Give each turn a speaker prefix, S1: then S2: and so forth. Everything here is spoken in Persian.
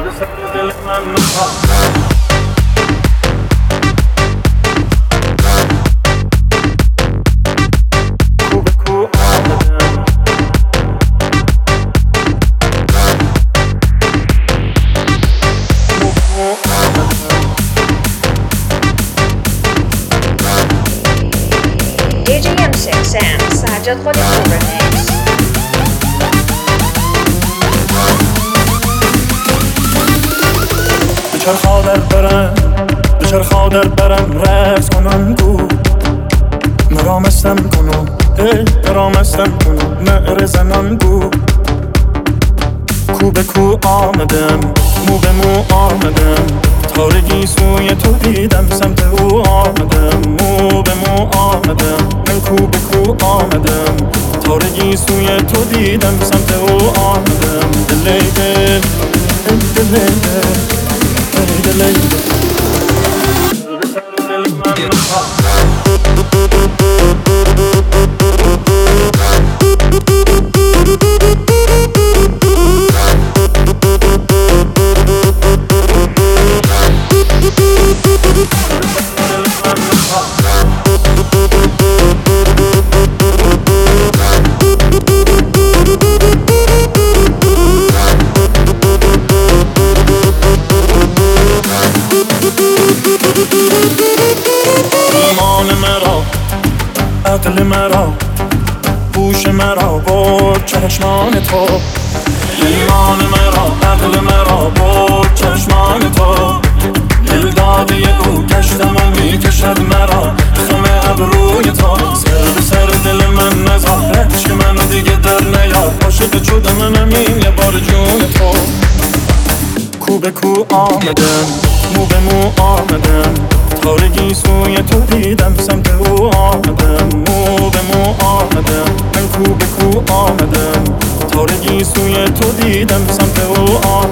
S1: سجاد خودی خوب رمیکس.
S2: بچرخا در برم رقص کنم گو مرامستم کنم مرامستم کنم نعره زنم گو کو به کو آمدم مو به مو آمدم تارگی سوی تو دیدم سمت او آمدم مو به مو آمدم من کو به کو آمدم تارگی سوی تو دیدم سمت او آمدم دلیده دلیده دلیده ایمان مرا عقل مرا هوش مرا با چشمان تو ایمان مرا عقل مرا با چشمان تو دل داده او کشتم و میکشد مرا خم ابروی تو سر به سر دل من نزار عشق من دیگه در نیار عاشق شده منم این یه بار جون تو کو به کو آمدم مو به مو آمدم تارگی سوی تو دیدم سمت او آمدم مو به مو آمدم من کو به کو آمدم تارگی سوی تو دیدم سمت او آمدم